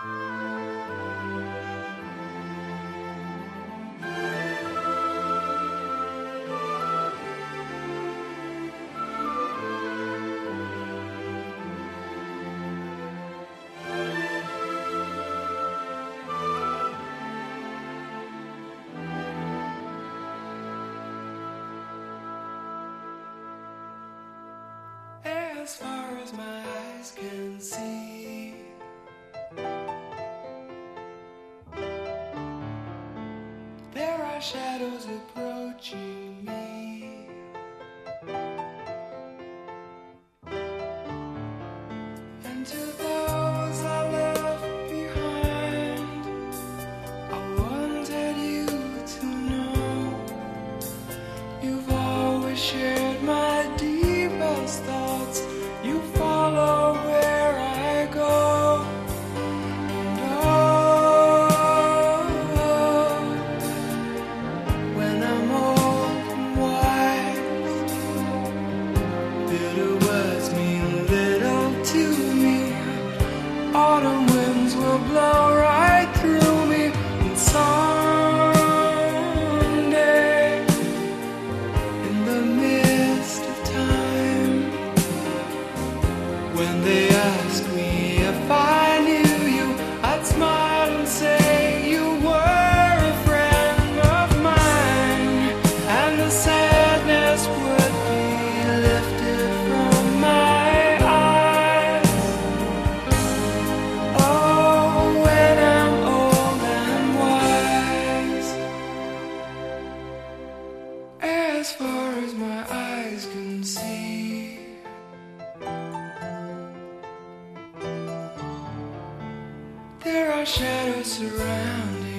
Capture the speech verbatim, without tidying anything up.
As far as my eyes can see, there are shadows approaching me, and to those I left behind, I wanted you to know you've always shared my deepest thoughts. You follow where I go, and oh, when I'm old and wise, bitter words mean little to me. Autumn winds will blow right through me, and someday, in the midst of time, when they ask me if I knew you, I'd smile and say you were a friend of mine, and the sadness would be lifted from my eyes. Oh, when I'm old and wise, as far as my eyes can see, there are shadows surrounding